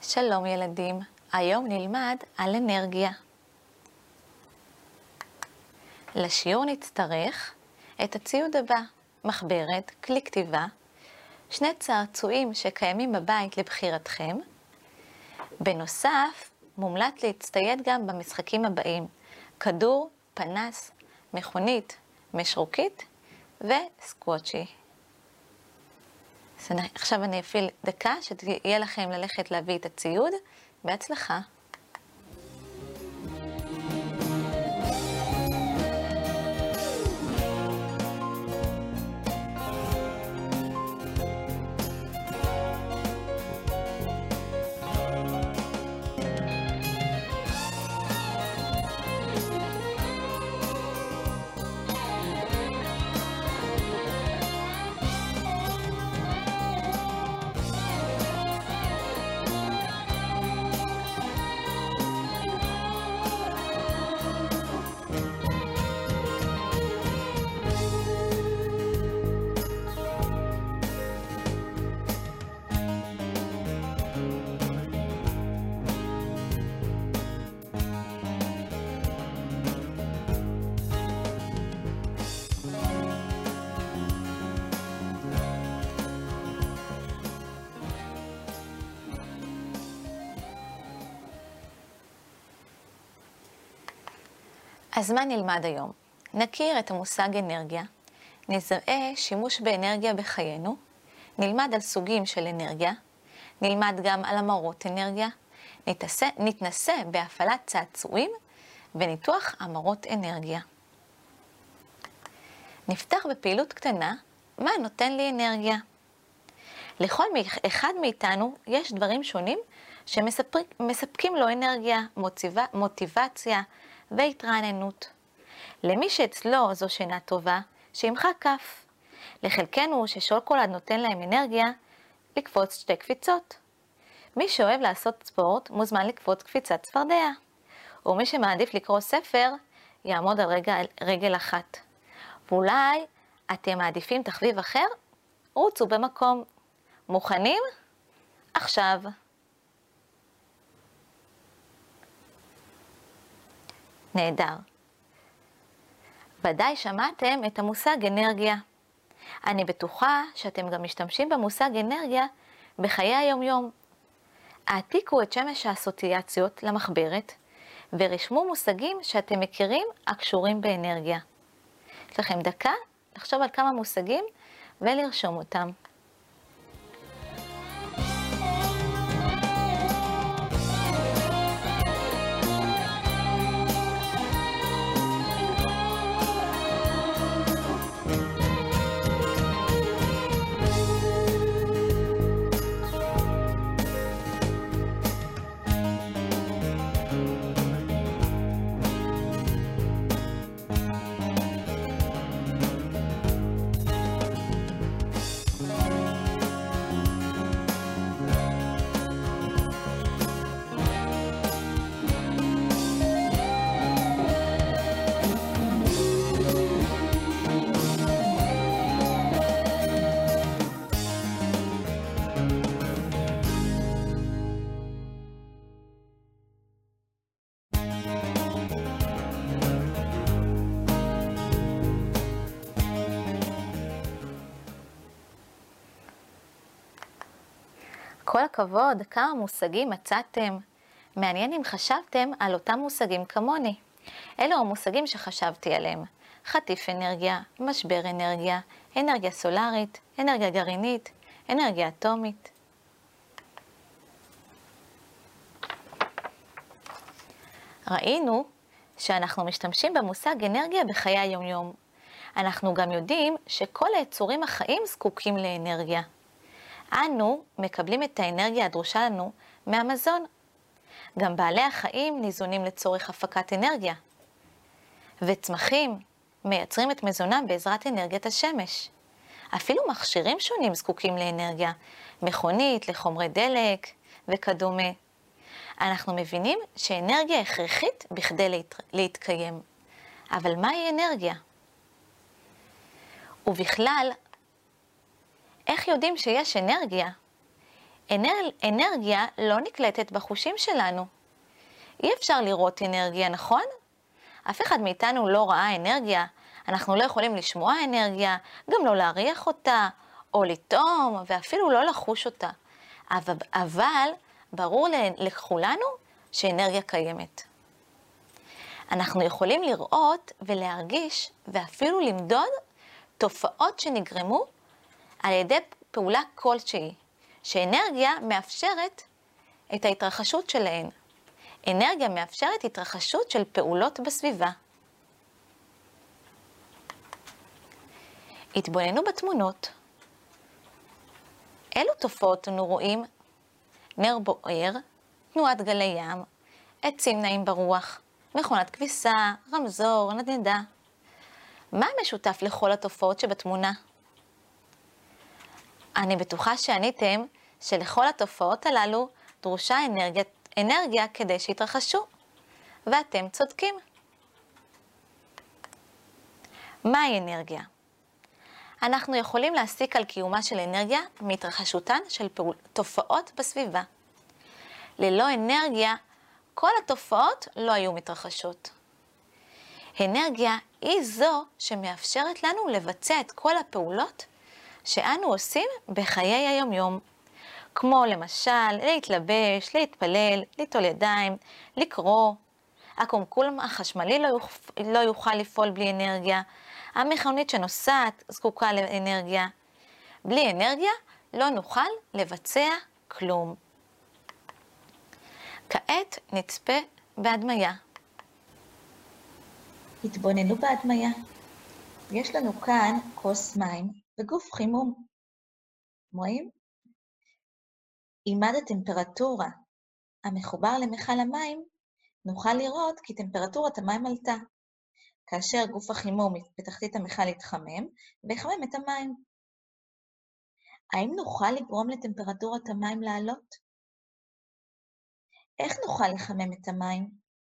שלום ילדים, היום נלמד על אנרגיה. לשיעור נצטרך את הציוד הבא, מחברת, כלי כתיבה, שני צעצועים שקיימים בבית לבחירתכם. בנוסף, מומלץ להצטייד גם במשחקים הבאים, כדור, פנס, מכונית, משרוקית וסקוואצ'י. עכשיו אני אפעיל דקה שתהיה לכם ללכת להביא את הציוד. בהצלחה. אז מה נלמד היום? נכיר את המושג אנרגיה, נזהה שימוש באנרגיה בחיינו, נלמד על סוגים של אנרגיה, נלמד גם על המרות אנרגיה, נתנסה בהפעלת צעצועים וניתוח המרות אנרגיה. נפתח בפעילות קטנה, מה נותן לי אנרגיה? לכל אחד מאיתנו יש דברים שונים שמספקים לו אנרגיה, מוטיבציה, והתרעננות. למי שאצלו זו שינה טובה, שימחא כף. לחלקנו ששוקולד נותן להם אנרגיה, לקפוץ 2 קפיצות. מי שאוהב לעשות ספורט מוזמן לקפוץ קפיצת צפרדע. ומי שמעדיף לקרוא ספר, יעמוד על רגל אחת. ואולי אתם מעדיפים תחביב אחר? רוצו במקום. מוכנים? עכשיו. נהדר. ודאי שמעתם את המושג אנרגיה. אני בטוחה שאתם גם משתמשים במושג אנרגיה בחיי היום-יום. העתיקו את שמש האסוציאציות למחברת ורשמו מושגים שאתם מכירים הקשורים באנרגיה. יש לכם דקה לחשוב על כמה מושגים ולרשום אותם. כל הכבוד, כמה מושגים מצאתם. מעניין אם חשבתם על אותם מושגים כמוני. אלו המושגים שחשבתי עליהם. חטיף אנרגיה, משבר אנרגיה, אנרגיה סולארית, אנרגיה גרעינית, אנרגיה אטומית. ראינו שאנחנו משתמשים במושג אנרגיה בחיי היום-יום. אנחנו גם יודעים שכל היצורים החיים זקוקים לאנרגיה. אנו מקבלים את האנרגיה הדרושה לנו מהמזון. גם בעלי החיים ניזונים לצורך הפקת אנרגיה. וצמחים מייצרים את מזונם בעזרת אנרגיית השמש. אפילו מכשירים שונים זקוקים לאנרגיה, מכונית, לחומרי דלק וכדומה. אנחנו מבינים שאנרגיה הכרחית בכדי להתקיים. אבל מהי אנרגיה? ובכלל, איך יודעים שיש אנרגיה? אנרגיה לא נקלטת בחושים שלנו. אי אפשר לראות אנרגיה, נכון? אף אחד מאיתנו לא ראה אנרגיה. אנחנו לא יכולים לשמוע אנרגיה, גם לא להריח אותה, או לטעום, ואפילו לא לחוש אותה. אבל ברור לכולנו שאנרגיה קיימת. אנחנו יכולים לראות ולהרגיש ואפילו למדוד תופעות שנגרמו על ידי פעולה כלשהי, שאנרגיה מאפשרת את ההתרחשות שלהן. אנרגיה מאפשרת התרחשות של פעולות בסביבה. התבוננו בתמונות. אילו תופעות אנו רואים? נר בוער, תנועת גלי ים, עצים נעים ברוח, מכונת כביסה, רמזור, נדנדה. מה משותף לכל התופעות שבתמונה? אני בטוחה שעניתם שלכל התופעות הללו דרושה אנרגיה כדי שיתרחשו, ואתם צודקים. מהי אנרגיה? אנחנו יכולים להסיק על קיומה של אנרגיה מהתרחשותן של תופעות בסביבה. ללא אנרגיה, כל התופעות לא היו מתרחשות. אנרגיה היא זו שמאפשרת לנו לבצע את כל הפעולות שאנו עושים בחיי היום-יום, כמו למשל להתלבש, להתפלל, ליטול ידיים, לקרוא. הקומקום החשמלי לא יוכל לפעול בלי אנרגיה. המכונית שנוסעת זקוקה לאנרגיה. בלי אנרגיה לא נוכל לבצע כלום. כעת נצפה בהדמיה. התבוננו בהדמיה. יש לנו כאן כוס מים וגוף חימום. רואים? אם עד הטמפרטורה המחובר למכל המים, נוכל לראות כי טמפרטורת המים עלתה. כאשר גוף החימום בתחתית המכל יתחמם ויחמם את המים. האם נוכל לגרום לטמפרטורת המים לעלות? איך נוכל לחמם את המים?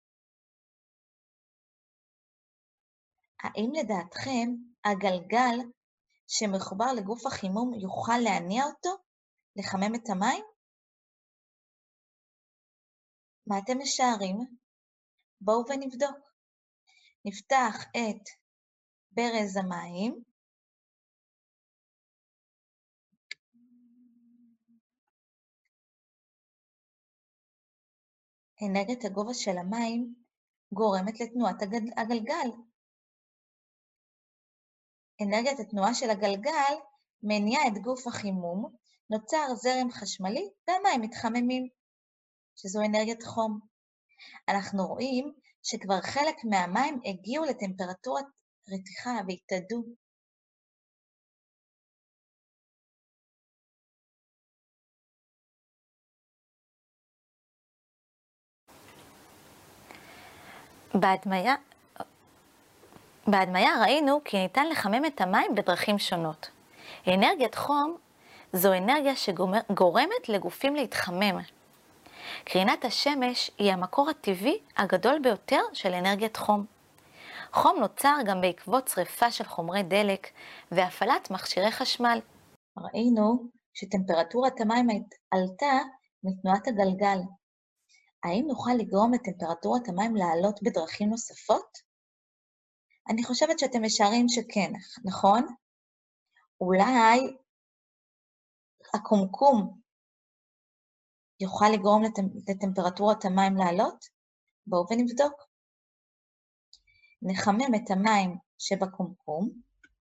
האם לדעתכם הגלגל שמחובר לגוף החימום יוכל להניע אותו, לחמם את המים? מה אתם משערים? בואו ונבדוק. נפתח את ברז המים. אנרגיית הגובה של המים גורמת לתנועת הגלגל. אנרגיית התנועה של הגלגל מניעה את גוף החימום, נוצר זרם חשמלי והמים מתחממים, שזו אנרגיית חום. אנחנו רואים שכבר חלק מהמים הגיעו לטמפרטורת רתיחה והתאדו. בהדמיה ראינו כי ניתן לחמם את המים בדרכים שונות. אנרגיית חום זו אנרגיה שגורמת לגופים להתחמם. קרינת השמש היא המקור הטבעי הגדול ביותר של אנרגיית חום. חום נוצר גם בעקבות שריפה של חומרי דלק והפעלת מכשירי חשמל. ראינו שטמפרטורת המים עלתה מתנועת הגלגל. האם נוכל לגרום לטמפרטורת המים לעלות בדרכים נוספות? אני חושבת שאתם משערים שכן, נכון? אולי הקומקום יוכל לגרום לטמפרטורת המים לעלות? בואו ונבדוק. נחמם את המים שבקומקום.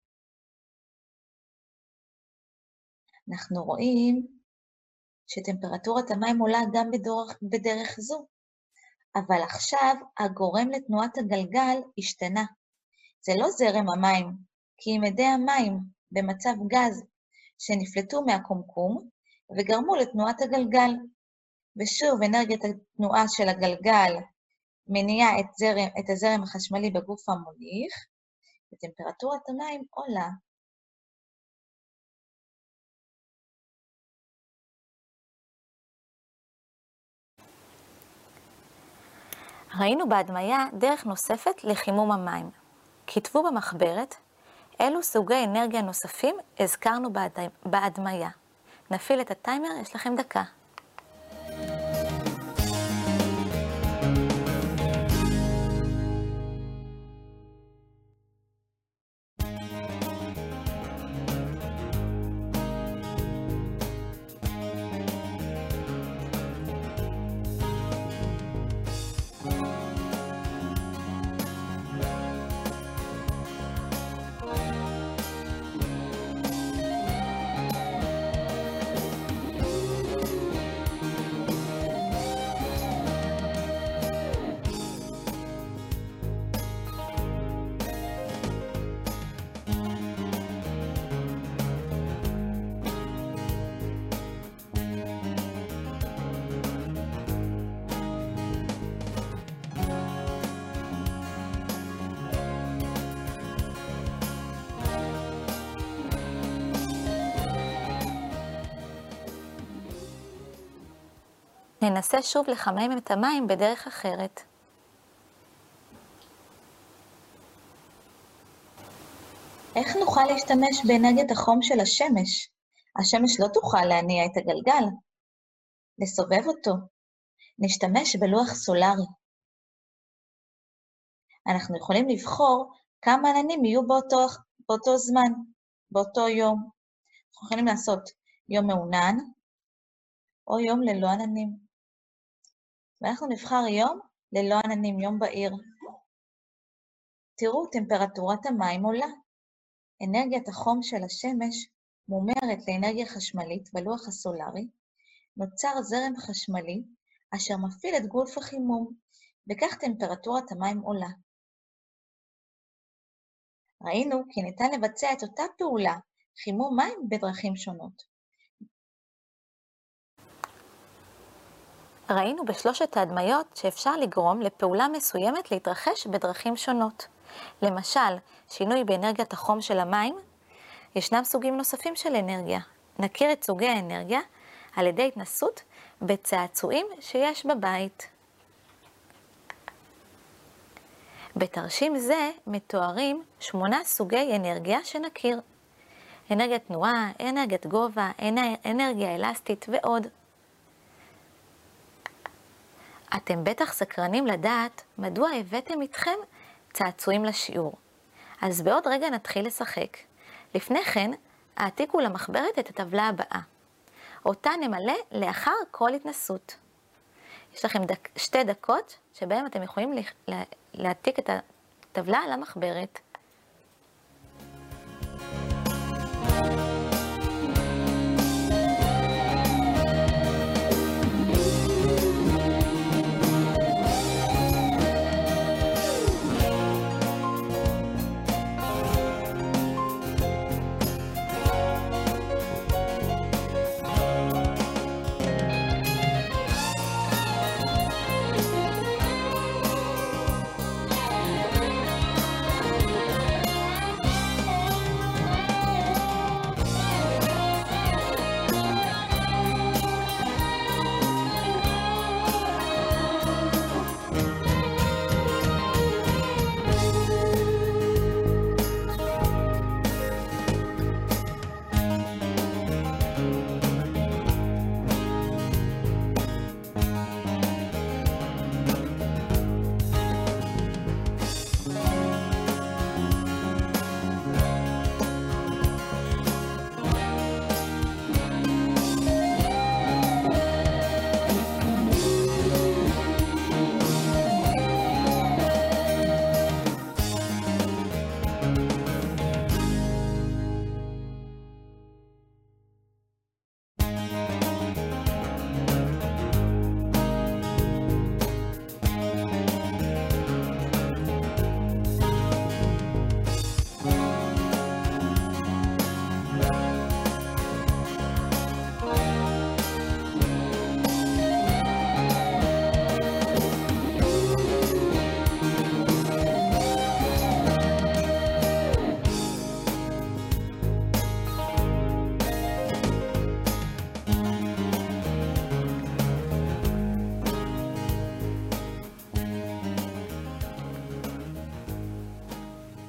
אנחנו רואים שטמפרטורת המים עולה גם בדרך זו, אבל עכשיו הגורם לתנועת הגלגל השתנה. זה לא זרם המים, כי מדי המים במצב גז שנפלטו מהקומקום וגרמו לתנועת הגלגל. ושוב, אנרגיית התנועה של הגלגל מניעה את הזרם החשמלי בגוף המוליך, וטמפרטורת המים עולה. ראינו בהדמיה דרך נוספת לחימום המים. כתבו במחברת אילו סוגי אנרגיה נוספים הזכרנו בהדמיה, נפעיל את הטיימר, יש לכם דקה. ננסה שוב לחמם את המים בדרך אחרת. איך נוכל להשתמש באנרגיית החום של השמש? השמש לא תוכל להניע את הגלגל. לסובב אותו. נשתמש בלוח סולרי. אנחנו יכולים לבחור כמה עננים יהיו באותו זמן, באותו יום. אנחנו יכולים לעשות יום מעונן, או יום ללא עננים. ואנחנו נבחר יום ללא עננים, יום בהיר. תראו, טמפרטורת המים עולה. אנרגיית החום של השמש מומרת לאנרגיה חשמלית בלוח הסולרי, נוצר זרם חשמלי אשר מפעיל את גוף החימום, וכך טמפרטורת המים עולה. ראינו כי ניתן לבצע את אותה פעולה, חימום מים, בדרכים שונות. ראינו בשלושת ההדמיות שאפשר לגרום לפעולה מסוימת להתרחש בדרכים שונות. למשל, שינוי באנרגיית החום של המים. ישנם סוגים נוספים של אנרגיה. נכיר את סוגי האנרגיה על ידי התנסות בצעצועים שיש בבית. בתרשים זה מתוארים 8 סוגי אנרגיה שנכיר. אנרגיית תנועה, אנרגיית גובה, אנרגיה אלסטית ועוד. אתם בטח סקרנים לדעת מדוע הבאתם איתכם צעצועים לשיעור. אז בעוד רגע נתחיל לשחק. לפני כן, העתיקו למחברת את הטבלה הבאה. אותה נמלא לאחר כל התנסות. יש לכם 2 דקות שבהם אתם יכולים להעתיק את הטבלה למחברת.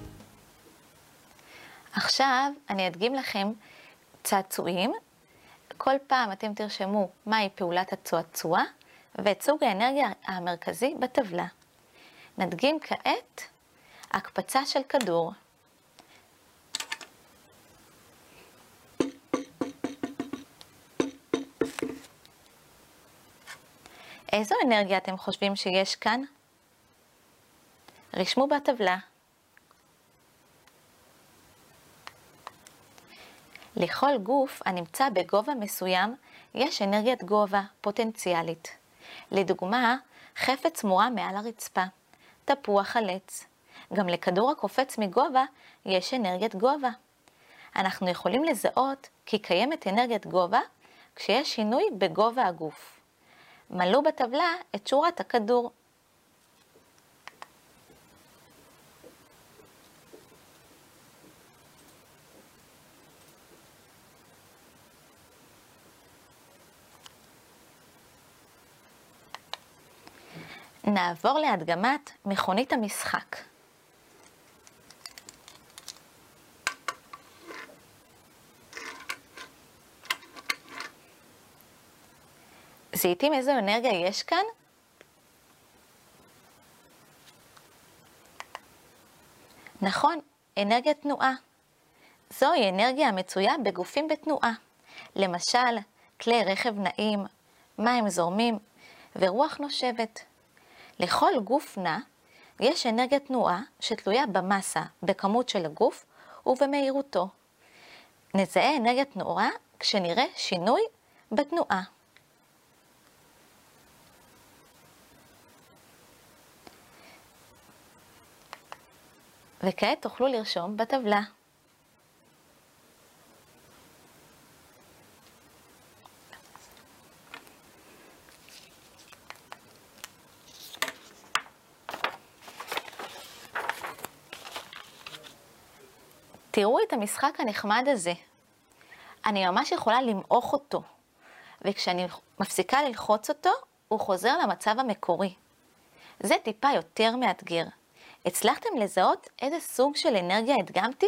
עכשיו אני אדגים לכם צעצועים, כל פעם אתם תרשמו מהי פעולת הצועצוע ואת סוג האנרגיה המרכזי בטבלה. נדגים כעת הקפצה של כדור. איזו אנרגיה אתם חושבים שיש כאן? רשמו בטבלה. לכל גוף הנמצא בגובה מסוים יש אנרגיית גובה פוטנציאלית. לדוגמה, חפץ מורם מעל הרצפה, תפוח על עץ. גם לכדור הקופץ מגובה יש אנרגיית גובה. אנחנו יכולים לזהות כי קיימת אנרגיית גובה כשיש שינוי בגובה הגוף. מלאו בטבלה את שורת הכדור. נעבור להדגמת מכונית המשחק. זיהיתם איזו אנרגיה יש כאן? נכון, אנרגיית תנועה. זוהי אנרגיה המצויה בגופים בתנועה. למשל, כלי רכב נעים, מים זורמים ורוח נושבת. לכל גוף נע יש אנרגיית תנועה שתלויה במסה, בכמות של הגוף ובמהירותו. נזהה אנרגיית תנועה כשנראה שינוי בתנועה. וכעת תוכלו לרשום בטבלה. תראו את המשחק הנחמד הזה. אני ממש יכולה למעוך אותו, וכשאני מפסיקה ללחוץ אותו, הוא חוזר למצב המקורי. זה טיפה יותר מאתגר. הצלחתם לזהות איזה סוג של אנרגיה הדגמתי?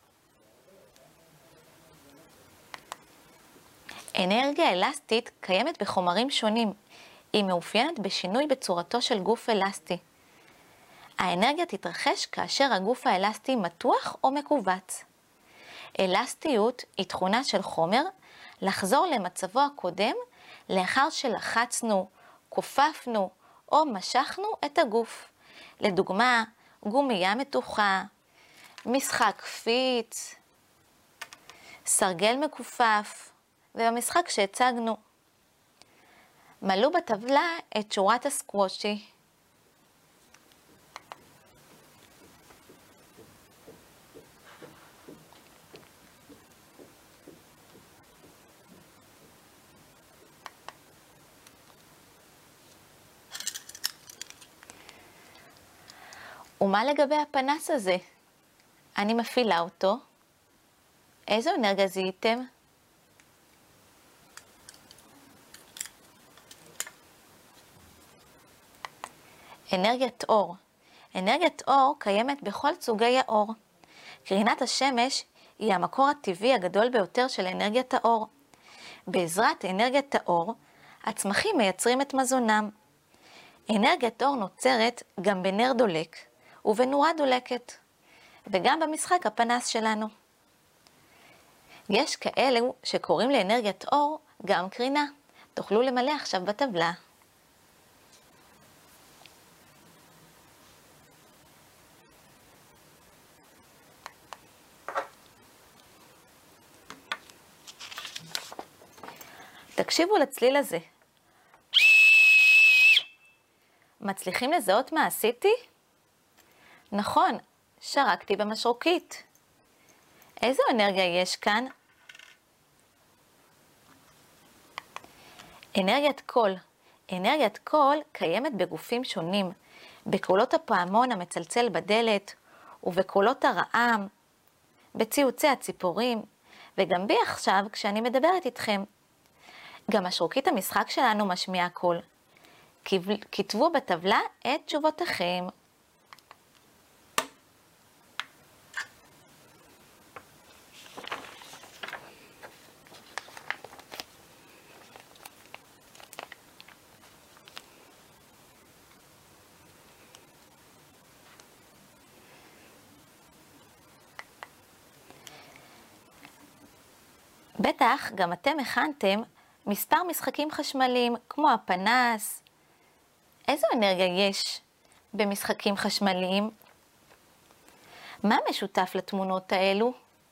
אנרגיה אלסטית קיימת בחומרים שונים. היא מאופיינת בשינוי בצורתו של גוף אלסטי. האנרגיה תתרחש כאשר הגוף האלסטי מתוח או מכווץ. אלסטיות היא תכונה של חומר לחזור למצבו הקודם לאחר שלחצנו, כופפנו או משכנו את הגוף. לדוגמה, גומייה מתוחה, משחק קפיץ, סרגל מכופף, ובמשחק שהצגנו. מלאו בטבלה את שורת הסקוושי. ומה לגבי הפנס הזה? אני מפעילה אותו. איזו אנרגיה זיהיתם? אנרגיית אור. אנרגיית אור קיימת בכל סוגי האור. קרינת השמש היא המקור הטבעי הגדול ביותר של אנרגיית האור. בעזרת אנרגיית האור, הצמחים מייצרים את מזונם. אנרגיית אור נוצרת גם בנר דולק ובנורה דולקת, וגם במשחק הפנס שלנו. יש כאלו שקוראים לאנרגיית אור גם קרינה. תוכלו למלא עכשיו בטבלה. תקשיבו לצליל הזה. מצליחים לזהות מה עשיתי? נכון, שרקתי במשרוקית. איזו אנרגיה יש כאן? אנרגיית קול. אנרגיית קול קיימת בגופים שונים, בקולות הפעמון המצלצל בדלת, ובקולות הרעם, בציוצי הציפורים, וגם בי עכשיו כשאני מדברת איתכם. גם משרוקית המשחק שלנו משמיעה קול. כתבו בטבלה את תשובותיכם. בטח גם אתם הכנתם מספר משחקים חשמליים כמו הפנס. איזו אנרגיה יש במשחקים חשמליים? מה משותף לתמונות האלו?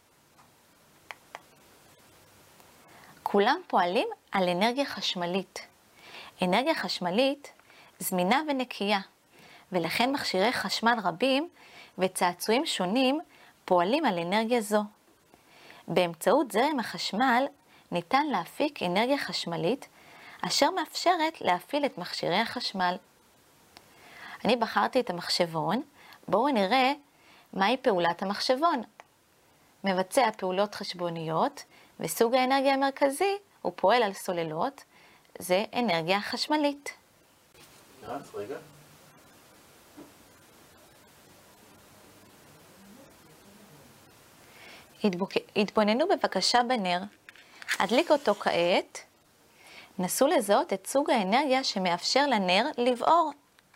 כולם פועלים על אנרגיה חשמלית. אנרגיה חשמלית זמינה ונקייה, ולכן מכשירי חשמל רבים וצעצועים שונים פועלים על אנרגיה זו. באמצעות זרם החשמל ניתן להפיק אנרגיה חשמלית אשר מאפשרת להפעיל את מכשירי החשמל. אני בחרתי את המחשבון, בואו נראה מהי פעולת המחשבון. מבצע פעולות חשבוניות, וסוג האנרגיה המרכזי הוא פועל על סוללות, זה אנרגיה חשמלית. רגע. התבוננו בבקשה בנר, הדליק אותו כעת, נסו לזהות את סוג האנרגיה שמאפשר לנר לבעור.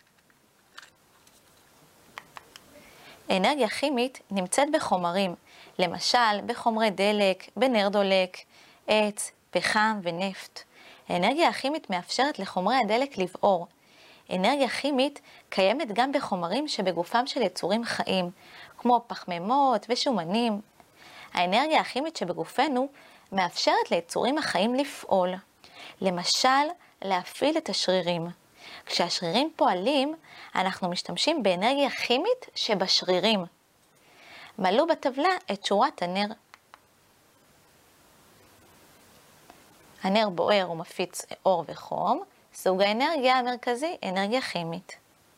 אנרגיה כימית נמצאת בחומרים, למשל בחומרי דלק, בנר דולק, עץ, פחם ונפט. האנרגיה הכימית מאפשרת לחומרי הדלק לבעור. אנרגיה כימית קיימת גם בחומרים שבגופם של יצורים חיים, כמו פחמימות ושומנים. האנרגיה הכימית שבגופנו מאפשרת ליצורים החיים לפעול. למשל, להפעיל את השרירים. כשהשרירים פועלים, אנחנו משתמשים באנרגיה כימית שבשרירים. מלאו בטבלה את שורת הנר. הנר בוער ומפיץ אור וחום, סוג האנרגיה המרכזי, אנרגיה כימית.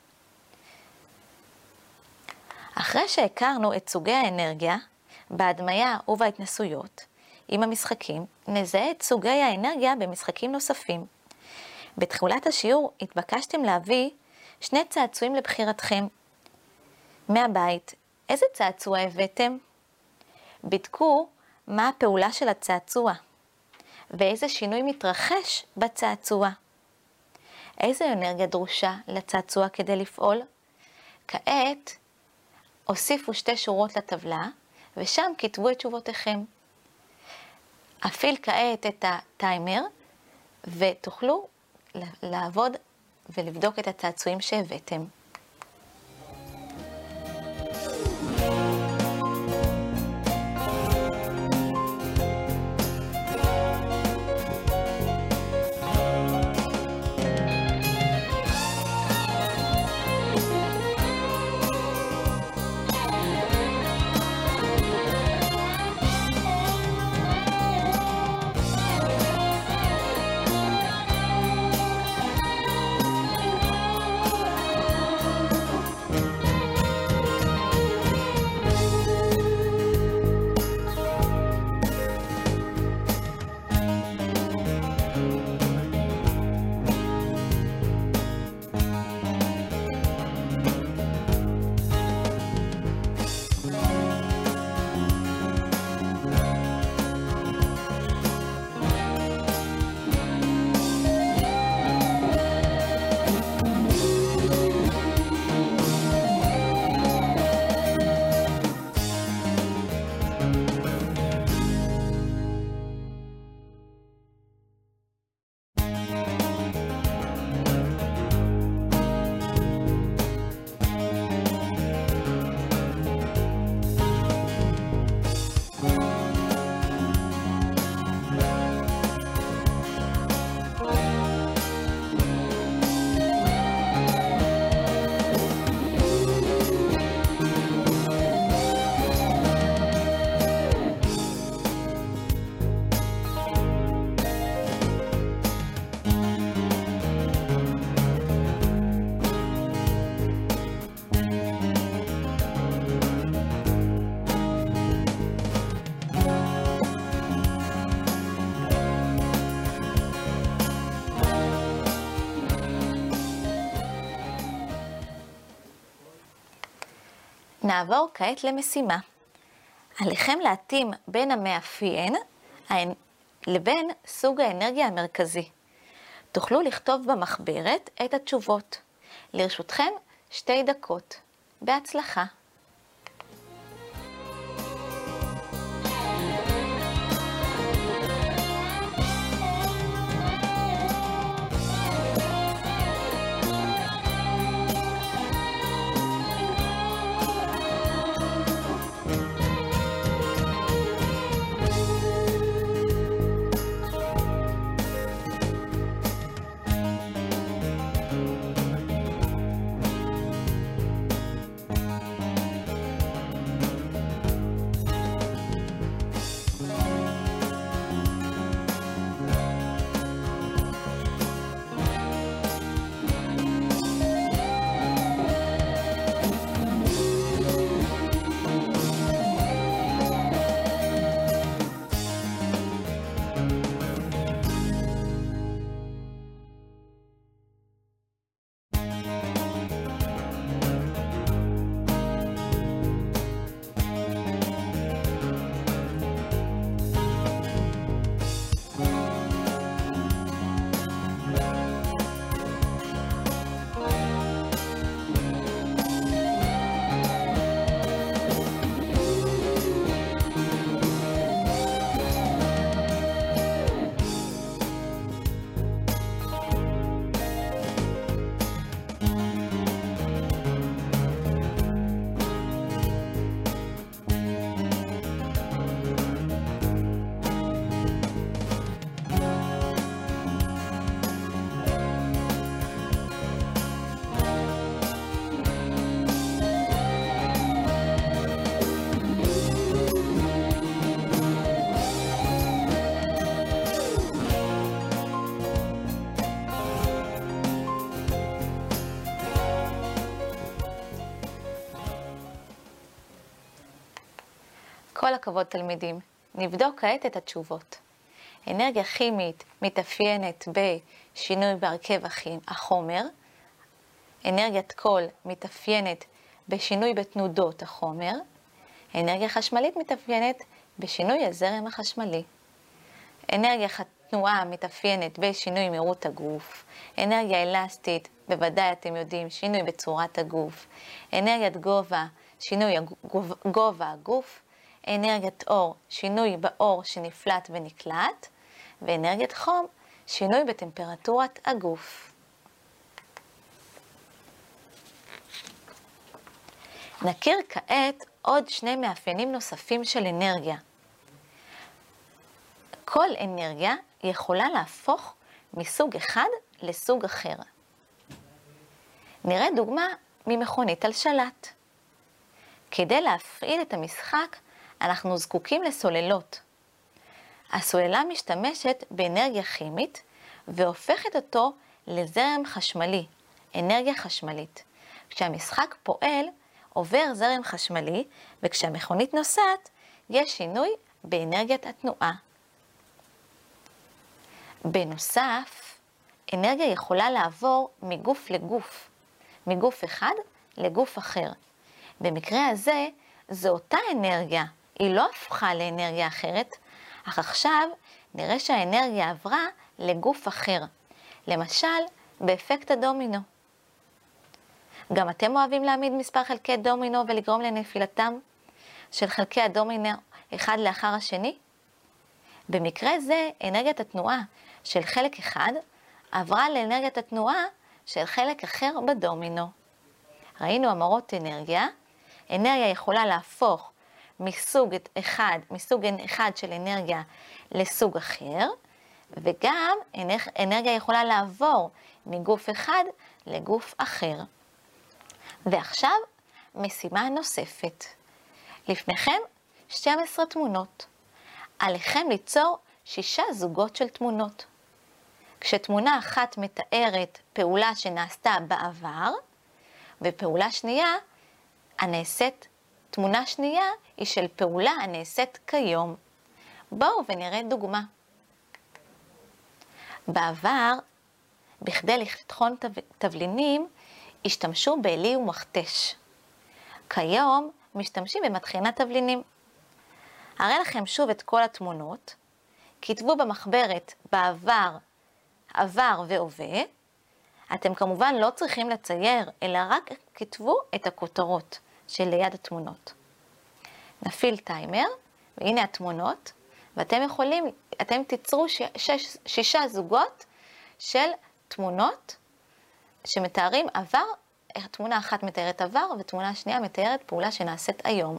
אחרי שהכרנו את סוגי האנרגיה, בהדמיה ובהתנסויות, עם המשחקים, נזהה את סוגי האנרגיה במשחקים נוספים. בתחילת השיעור התבקשתם להביא 2 צעצועים לבחירתכם. מהבית, איזה צעצוע הבאתם? בדקו מה הפעולה של הצעצוע, ואיזה שינוי מתרחש בצעצוע. איזו אנרגיה דרושה לצעצוע כדי לפעול? כעת, הוסיפו 2 שורות לטבלה, ושם כתבו את תשובותיכם. אפעיל כעת את הטיימר, ותוכלו לעבוד ולבדוק את הצעצועים שהבאתם. נעבור כעת למשימה. עליכם להתאים בין המאפיין לבין סוג האנרגיה המרכזי. תוכלו לכתוב במחברת את התשובות. לרשותכם 2 דקות. בהצלחה. כל הכבוד תלמידים. נבדוק כעת את התשובות. אנרגיה כימית מתאפיינת בשינוי בהרכב החומר. אנרגיית קול מתאפיינת בשינוי בתנודות החומר. אנרגיה חשמלית מתאפיינת בשינוי הזרם החשמלי. אנרגיה תנועה מתאפיינת בשינוי מהירות הגוף. אנרגיה אלסטית, בוודאי אתם יודעים, שינוי בצורת הגוף. אנרגיית גובה, שינוי גובה הגוף. אנרגיית אור, שינוי באור שנפלט ונקלט. ואנרגיית חום, שינוי בטמפרטורת הגוף. נכיר כעת עוד שני מאפיינים נוספים של אנרגיה. כל אנרגיה יכולה להפוך מסוג אחד לסוג אחר. נראה דוגמה ממכונית על שלט. כדי להפעיל את המשחק, אנחנו זקוקים לסוללות. הסוללה משתמשת באנרגיה כימית והופכת אותו לזרם חשמלי, אנרגיה חשמלית. כשהמשחק פועל, עובר זרם חשמלי, וכשהמכונית נוסעת, יש שינוי באנרגיית התנועה. בנוסף, אנרגיה יכולה לעבור מגוף לגוף, מגוף אחד לגוף אחר. במקרה הזה, זו אותה אנרגיה, היא לא הפכה לאנרגיה אחרת, אך עכשיו נראה שהאנרגיה עברה לגוף אחר, למשל באפקט הדומינו. גם אתם אוהבים להעמיד מספר חלקי דומינו ולגרום לנפילתם של חלקי הדומינו אחד לאחר השני? במקרה זה, אנרגיית התנועה של חלק אחד עברה לאנרגיית התנועה של חלק אחר בדומינו. ראינו המרות אנרגיה. אנרגיה יכולה להפוך מסוג אחד של אנרגיה לסוג אחר, וגם אנרגיה יכולה לעבור מגוף אחד לגוף אחר. ועכשיו, משימה נוספת. לפניכם 12 תמונות. עליכם ליצור 6 זוגות של תמונות. כשתמונה אחת מתארת פעולה שנעשתה בעבר, ופעולה שנייה תמונה שנייה היא של פעולה הנעשית כיום. בואו ונראה דוגמה. בעבר, בכדי לטחון תבלינים, השתמשו בעלי ומכתש. כיום משתמשים במטחנת תבלינים. אראה לכם שוב את כל התמונות. כתבו במחברת בעבר, עבר והווה. אתם כמובן לא צריכים לצייר, אלא רק כתבו את הכותרות של ליד התמונות. נפעיל טיימר, והנה התמונות, ואתם תיצרו 6 זוגות של תמונות שמתארים עבר. תמונה אחת מתארת עבר, ותמונה שנייה מתארת פעולה שנעשית היום.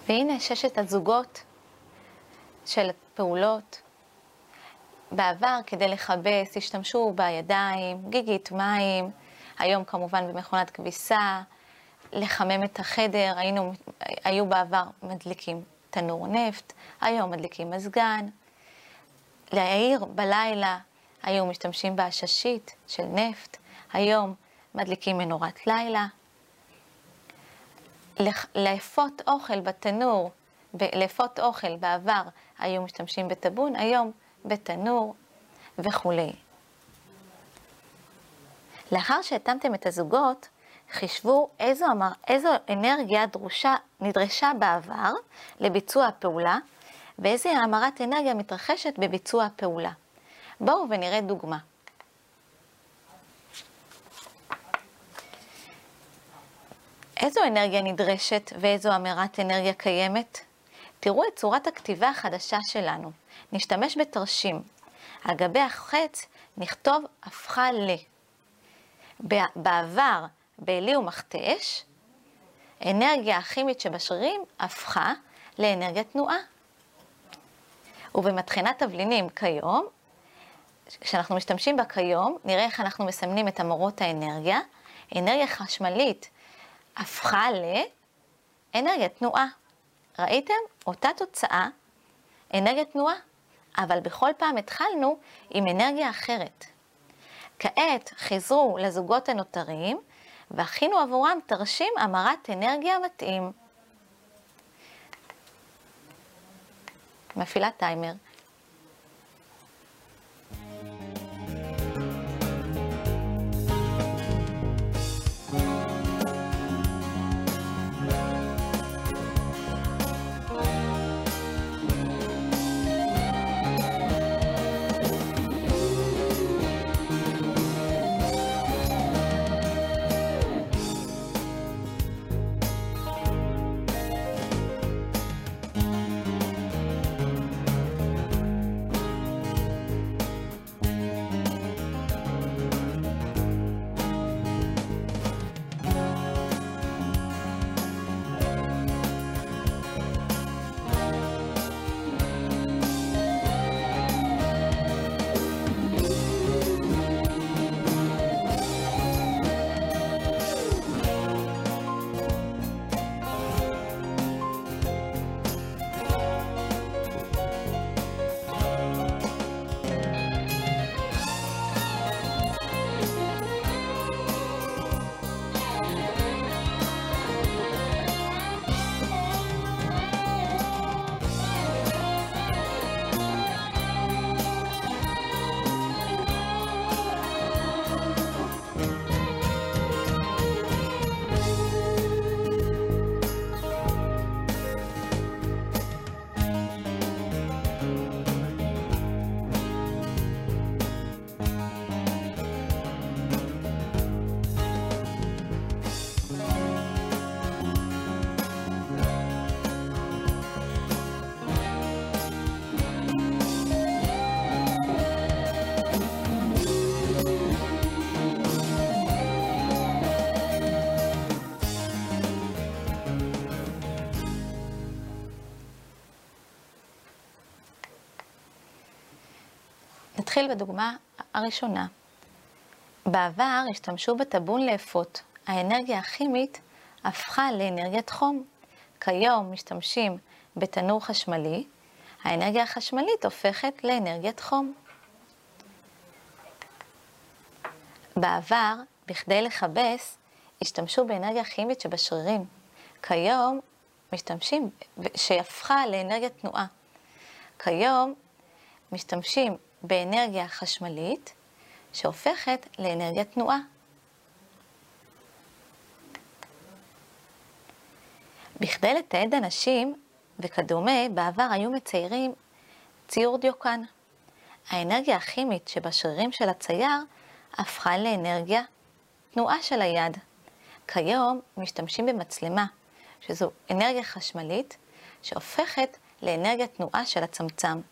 והנה 6 הזוגות של פעולות. בעבר כדי לחבס השתמשו בידיים, גיגית מים, היום כמובן במכונת כביסה, לחמם את החדר, היו בעבר מדליקים תנור נפט, היום מדליקים מזגן, להעיר בלילה היו משתמשים בעששית של נפט, היום מדליקים מנורת לילה, לאפות אוכל בתנור, לאפות אוכל בעבר היו משתמשים בטבון, היום בתנור וכו'. לאחר שהתאמתם את הזוגות, חישבו איזו אנרגיה נדרשה בעבר לביצוע הפעולה, ואיזו המרת אנרגיה מתרחשת בביצוע הפעולה. בואו ונראה דוגמה. איזו אנרגיה נדרשת ואיזו המרת אנרגיה קיימת? תראו את צורת הכתיבה החדשה שלנו. נשתמש בתרשים. על גבי החץ נכתוב הפכה ל. בעבר, בעלי ומכתש, אנרגיה הכימית שבשרירים הפכה לאנרגיית תנועה. ובמטחנת תבלינים כיום, כשאנחנו משתמשים בה כיום, נראה איך אנחנו מסמנים את המורות האנרגיה. אנרגיה חשמלית הפכה לאנרגיית תנועה. ראיתם? אותה תוצאה, אנרגיית תנועה, אבל בכל פעם התחלנו עם אנרגיה אחרת. כעת חזרו לזוגות הנותרים, והכינו עבורם תרשים המרת אנרגיה מתאים. מפעילה טיימר. נתחיל בדוגמה הראשונה. בעבר השתמשו בטבון לאפות. האנרגיה הכימית הפכה לאנרגיית חום. כיום משתמשים בתנור חשמלי. האנרגיה החשמלית הופכת לאנרגיית חום. בעבר, בכדי לכבס, השתמשו באנרגיה כימית שבשרירים. כיום משתמשים, שהפכה לאנרגיית תנועה. כיום משתמשים באנרגיה חשמלית שהופכת לאנרגיית תנועה. בכדי לתעד אנשים וכדומה, בעבר היו מציירים ציור דיוקן. האנרגיה הכימית שבשרירים של הצייר הפכה לאנרגיה תנועה של היד. כיום משתמשים במצלמה, שזו אנרגיה חשמלית שהופכת לאנרגיה תנועה של הצמצם.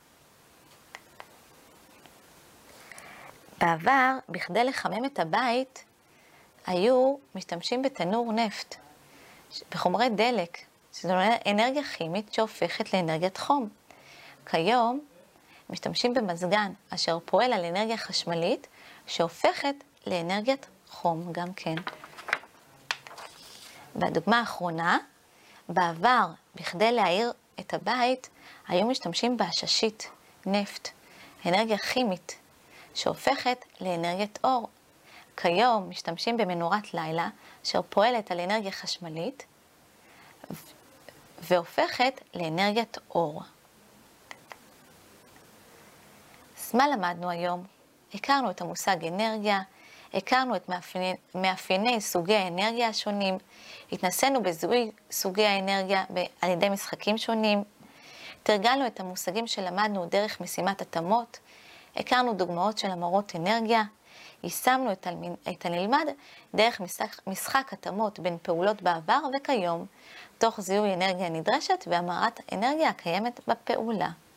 בעבר, בכדי לחמם את הבית, היו משתמשים בתנור נפט, בחומרי דלק, שזו אנרגיה כימית שהופכת לאנרגיית חום. כיום משתמשים במזגן אשר פועל על אנרגיה חשמלית שהופכת לאנרגיית חום גם כן. והדוגמה האחרונה, בעבר, בכדי להאיר את הבית, היו משתמשים בעששית, נפט, אנרגיה כימית, שהופכת לאנרגיית אור. כיום משתמשים במנורת לילה, אשר פועלת על אנרגיה חשמלית, והופכת לאנרגיית אור. אז מה למדנו היום? הכרנו את המושג אנרגיה, הכרנו את מאפייני סוגי האנרגיה השונים, התנסינו בזיהוי סוגי האנרגיה על ידי משחקים שונים, תרגלנו את המושגים שלמדנו דרך משימת התאמות, הכרנו דוגמאות של המרות אנרגיה, יישמנו את הנלמד דרך משחק התאמות בין פעולות בעבר וכיום, תוך זיהוי אנרגיה נדרשת והמרת אנרגיה הקיימת בפעולה.